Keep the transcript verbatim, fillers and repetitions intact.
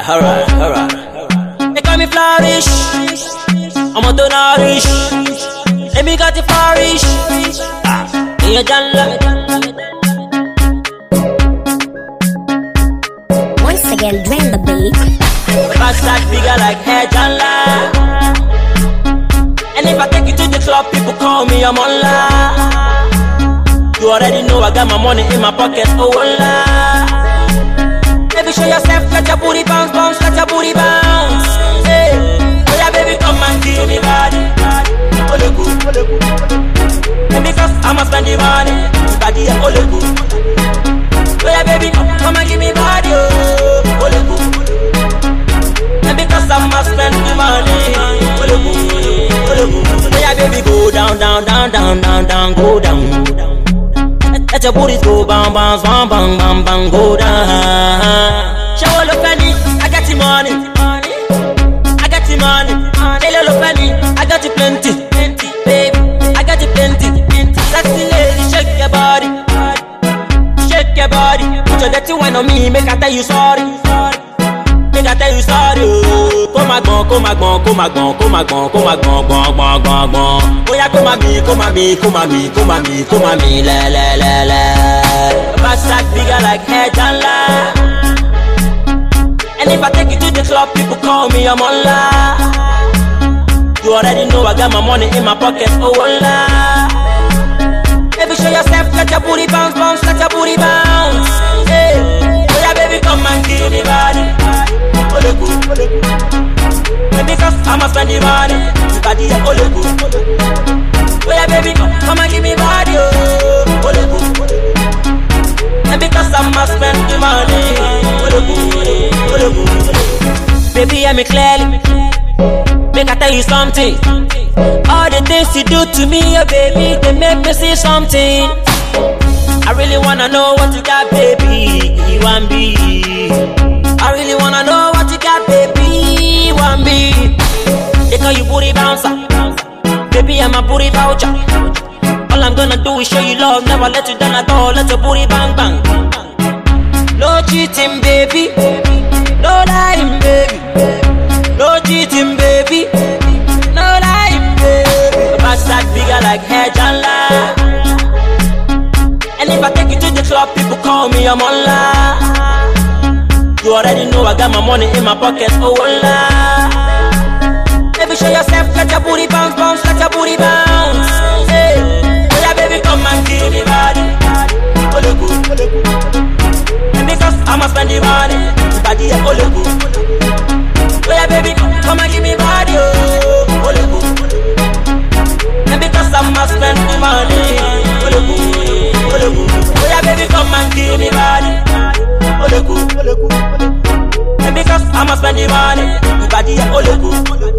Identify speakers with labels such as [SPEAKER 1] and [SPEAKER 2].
[SPEAKER 1] Alright, alright, alright. They call me flourish. I'm a donorish. Let me got the flourish. Ah, in your janla.
[SPEAKER 2] Once again, drain the beat.
[SPEAKER 1] Fast that bigger like hair janla. And if I take you to the club, people call me a molla. You already know I got my money in my pocket, oh wallah. Baby, show yourself, let your booty bounce, bounce, let your booty bounce. Hey, oh yeah, baby, come and give me body. Ole good, ole good. And because I'ma spend the money, body ole good. Oh yeah, baby, come and give me body, oh, ole good. And because I'ma spend the money, ole good, ole good. Oh yeah, baby, go down, down, down, down, down, down, go down, go down. Let your booty go bang, bang, bang, bang, bang, bang, go down. Show all the penny, I got the money. I got the money. Tell all the penny, I got the plenty. Baby, I got the plenty. Sexy lady, shake your body. Shake your body. Put your dirty wine on me, make I tell you sorry. Make I tell you sorry. Come a gone, come a gone, come a gone, come a gone, come a gone, gone, gone, gone, gone. Oh yeah, come a me, come a me, come a me, come a me, come a me, la la la la. Fast that bigger like hair janla. And if I take you to the club, people call me a molla. You already know I got my money in my pocket, oh wallah. Baby, show yourself, let your booty bounce, bounce, let your booty bounce. Hey, oh yeah, baby, come and give me body. Ole good, ole good. And because I'ma spend the money, body ole good. Oh yeah, baby, come and give me body, oh, ole good. And because I'ma spend the money, ole good, ole good. Baby, hear me clearly. Make I tell you something. All the things you do to me, oh baby, they make me see something. I really wanna know what you got, baby. You want me? I really wanna know what you got, baby. You want me? They call you booty bouncer. Baby, I'm a booty voucher. All I'm gonna do is show you love, never let you down at all. Let your booty bang bang. No cheating, baby. No lying, baby. No cheating, baby. No lying, baby. Pass that bigger like hair janla. And if I take you to the club, people call me a molla. You already know I got my money in my pocket, oh wallah. Baby, show yourself, let your booty bounce, bounce, let your booty bounce. Hey, oh yeah, baby, come and give me body. Ole good, ole good. And because I'ma spend the money, body ole good. Oh yeah, baby, come and give me body, oh, ole good. And because I'ma spend the money, ole good, ole good. Oh yeah, baby, come and give me body. Ole good, ole good, ole good. And because I'ma spend the money, body ole good.